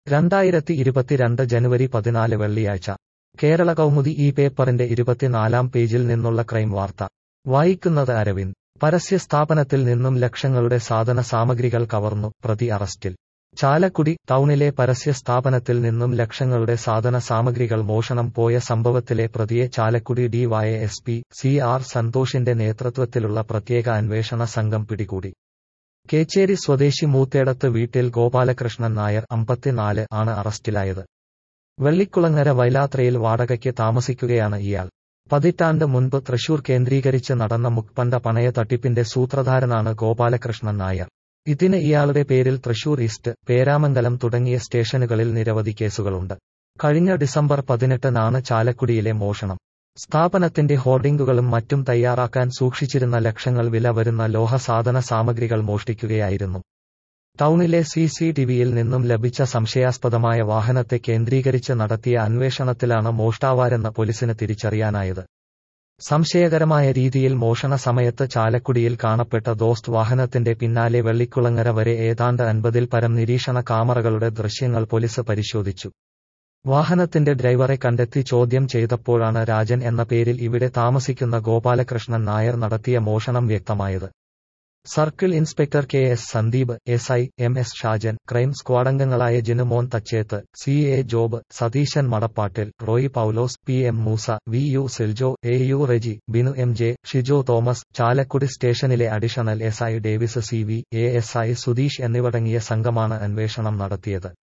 2022 ജനുവരി 14 വെള്ളിയാഴ്ച കേരള കൗമുദി ഈ പേപ്പറിന്റെ 24-ാം പേജിൽ നിന്നുള്ള ക്രൈം വാർത്ത വായിക്കുന്നത് അരവിന്ദ്. പരസ്യ സ്ഥാപനത്തിൽ നിന്നും ലക്ഷങ്ങളുടെ സാധന സാമഗ്രികൾ കവർന്നു, പ്രതി അറസ്റ്റിൽ. ചാലക്കുടി ടൗണിലെ പരസ്യ സ്ഥാപനത്തിൽ നിന്നും ലക്ഷങ്ങളുടെ സാധന സാമഗ്രികൾ മോഷണം പോയ സംഭവത്തിലെ പ്രതിയെ ചാലക്കുടി ഡിവൈഎസ്പി CR സന്തോഷിന്റെ നേതൃത്വത്തിലുള്ള പ്രത്യേക അന്വേഷണ സംഘം പിടികൂടി. കേച്ചേരി സ്വദേശി മൂത്തേടത്ത് വീട്ടിൽ ഗോപാലകൃഷ്ണൻ നായർ 54 ആണ് അറസ്റ്റിലായത്. വെള്ളിക്കുളങ്ങര വൈലാത്രയിൽ വാടകയ്ക്ക് താമസിക്കുകയാണ് ഇയാൾ. പതിറ്റാണ്ട് മുൻപ് തൃശൂർ കേന്ദ്രീകരിച്ച് നടന്ന മുക്പണ്ട പണയ തട്ടിപ്പിന്റെ സൂത്രധാരനാണ് ഗോപാലകൃഷ്ണൻ നായർ. ഇതിന് ഇയാളുടെ പേരിൽ തൃശൂർ ഈസ്റ്റ്, പേരാമംഗലം തുടങ്ങിയ സ്റ്റേഷനുകളിൽ നിരവധി കേസുകളുണ്ട്. കഴിഞ്ഞ ഡിസംബർ 18-നാണ് ചാലക്കുടിയിലെ മോഷണം. സ്ഥാപനത്തിന്റെ ഹോർഡിംഗുകളും മറ്റും തയ്യാറാക്കാൻ സൂക്ഷിച്ചിരുന്ന ലക്ഷങ്ങൾ വില വരുന്ന ലോഹ സാധന സാമഗ്രികൾ മോഷ്ടിക്കുകയായിരുന്നു. ടൗണിലെ CCTVയിൽ നിന്നും ലഭിച്ച സംശയാസ്പദമായ വാഹനത്തെ കേന്ദ്രീകരിച്ച് നടത്തിയ അന്വേഷണത്തിലാണ് മോഷ്ടാവാരെന്ന് പോലീസിന് തിരിച്ചറിയാനായത്. സംശയകരമായ രീതിയിൽ മോഷണ സമയത്ത് ചാലക്കുടിയിൽ കാണപ്പെട്ട ദോസ്ത് വാഹനത്തിന്റെ പിന്നാലെ വെള്ളിക്കുളങ്ങര വരെ ഏതാണ്ട് 50-ൽ പരം നിരീക്ഷണ കാമറകളുടെ ദൃശ്യങ്ങൾ പോലീസ് പരിശോധിച്ചു. വാഹനത്തിന്റെ ഡ്രൈവറെ കണ്ടെത്തി ചോദ്യം ചെയ്തപ്പോഴാണ് രാജൻ എന്ന പേരിൽ ഇവിടെ താമസിക്കുന്ന ഗോപാലകൃഷ്ണൻ നായർ നടത്തിയ മോഷണം വ്യക്തമായത്. Circle inspector KS Sandeep, SI MS Shajan, crime സ്ക്വാഡംഗങ്ങളായ Jinumon Thachethu, CA Job, Satheesan Madappattil, Roy Paulose, PM Moosa, VU Siljo, AU Reji, Binu MJ, Shijo Thomas, Chalakudy സ്റ്റേഷനിലെ additional SI Davis CV, ASI Sudheesh എന്നിവടങ്ങിയ സംഘമാണ് അന്വേഷണം നടത്തിയത്.